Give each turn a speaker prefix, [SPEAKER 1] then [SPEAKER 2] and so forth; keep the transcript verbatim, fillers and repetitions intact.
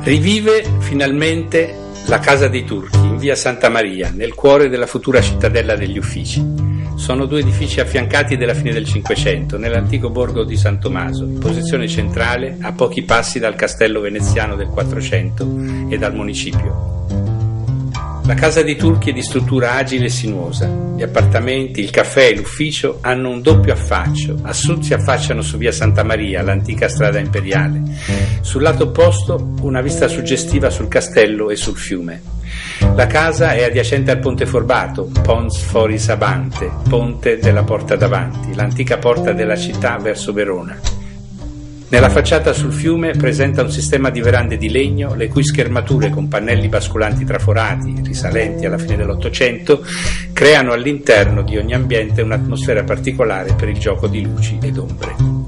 [SPEAKER 1] Rivive finalmente la Casa dei Turchi in via Santa Maria, nel cuore della futura cittadella degli Uffici. Sono due edifici affiancati della fine del Cinquecento, nell'antico borgo di San Tommaso, in posizione centrale, a pochi passi dal castello veneziano del Quattrocento e dal municipio. La Casa dei Turchi è di struttura agile e sinuosa. Gli appartamenti, il caffè e l'ufficio hanno un doppio affaccio. A sud si affacciano su via Santa Maria, l'antica strada imperiale. Sul lato opposto una vista suggestiva sul castello e sul fiume. La casa è adiacente al Ponte Forbato, Pons Foris Abante, ponte della porta davanti, l'antica porta della città verso Verona. Nella facciata sul fiume presenta un sistema di verande di legno, le cui schermature con pannelli basculanti traforati, risalenti alla fine dell'Ottocento, creano all'interno di ogni ambiente un'atmosfera particolare per il gioco di luci ed ombre.